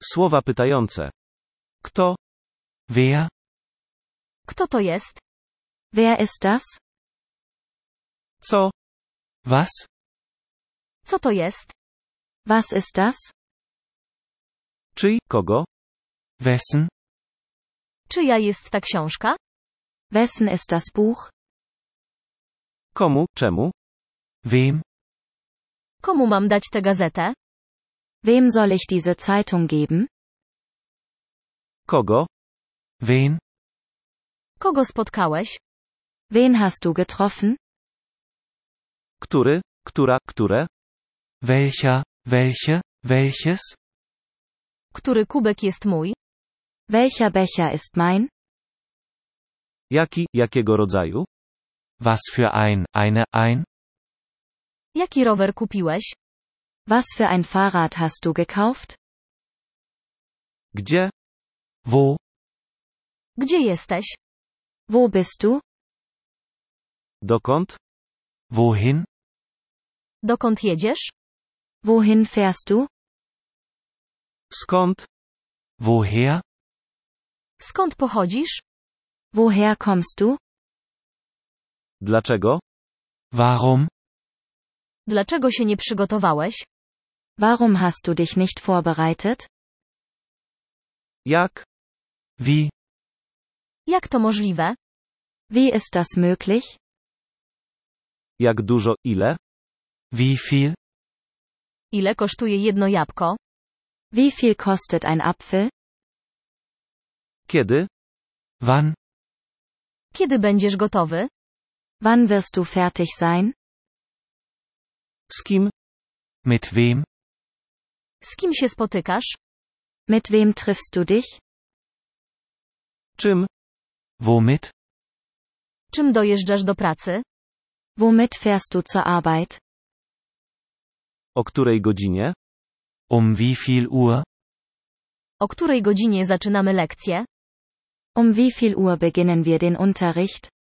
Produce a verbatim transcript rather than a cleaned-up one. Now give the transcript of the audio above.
Słowa pytające. Kto? Wer? Kto to jest? Wer ist das? Co? Was? Co to jest? Was ist das? Czyj? Kogo? Wessen? Czyja jest ta książka? Wessen ist das Buch? Komu? Czemu? Wem? Komu mam dać tę gazetę? Wem soll ich diese Zeitung geben? Kogo? Wen? Kogo spotkałeś? Wen hast du getroffen? Który? Która? Które? Welcher? Welche? Welches? Który kubek jest mój? Welcher Becher ist mein? Jaki? Jakiego rodzaju? Was für ein, eine, ein? Jaki rower kupiłeś? Was für ein Fahrrad hast du gekauft? Gdzie? Wo? Gdzie jesteś? Wo bist du? Dokąd? Wohin? Dokąd jedziesz? Wohin fährst du? Skąd? Woher? Skąd pochodzisz? Woher kommst du? Dlaczego? Warum? Dlaczego się nie przygotowałeś? Warum hast du dich nicht vorbereitet? Jak? Wie? Jak to możliwe? Wie ist das möglich? Jak dużo? Ile? Wie viel? Ile kosztuje jedno jabłko? Wie viel kostet ein Apfel? Kiedy? Wann? Kiedy będziesz gotowy? Wann wirst du fertig sein? Z kim? Mit wem? Z kim się spotykasz? Mit wem triffst du dich? Czym? Womit? Czym dojeżdżasz do pracy? Womit fährst du zur Arbeit? O której godzinie? Um wie viel Uhr? O której godzinie zaczynamy lekcję? Um wie viel Uhr beginnen wir den Unterricht?